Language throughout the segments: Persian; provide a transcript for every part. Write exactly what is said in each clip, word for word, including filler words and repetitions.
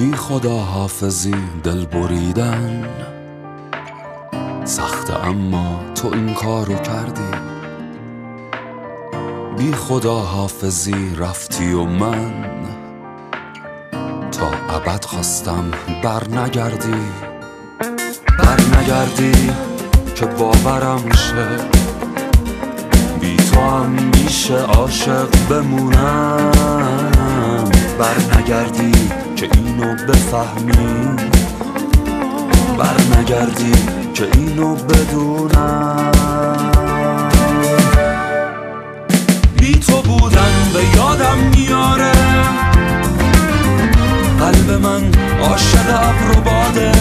بی خدا حافظی دل بریدن سخته، اما تو این کارو کردی. بی خدا حافظی رفتی و من تا ابد خواستم بر نگردی. بر نگردی که باورم شه بی تو هم میشه عاشق بمونم. بر نگردی که اینو بفهمی، بر نگردی که اینو بدونم. بی تو بودن به یادم میاره، قلب من عاشق ابر و باده.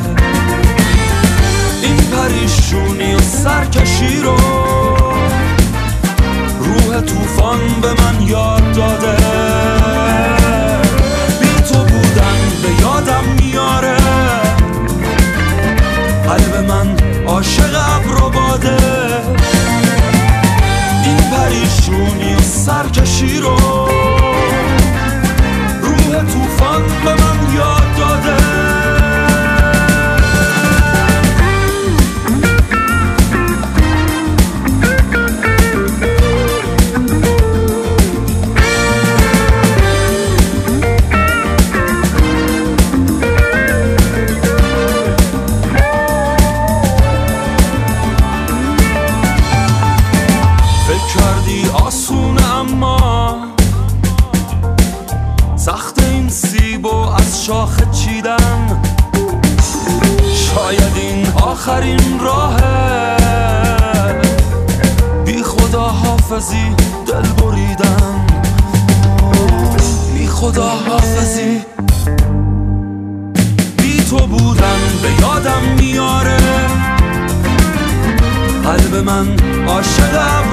این پریشونی و سرکشی رو روح طوفان به من یاد داده. بی تو بودن به یادم میاره، قلب من عاشق ابر و باده. این پریشونی و سرکشی رو روح طوفان به من یاد داده. کردی آسونه اما سخت این سیب و از شاخه چیدن. شاید این آخرین راهه، بی خدا حافظی دل بریدن. بی خدا حافظی بی تو بودن به یادم میاره، قلب من عاشق